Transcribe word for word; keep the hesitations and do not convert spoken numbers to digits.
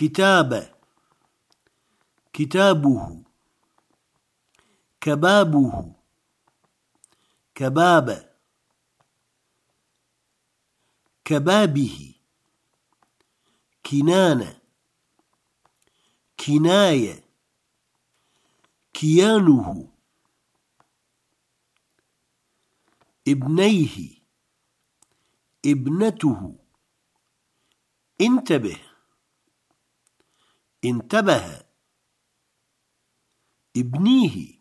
كتاب كتابه كبابه كباب كبابه كنانة كناية كيانه ابنيه ابنته انتبه انتبه ابنيه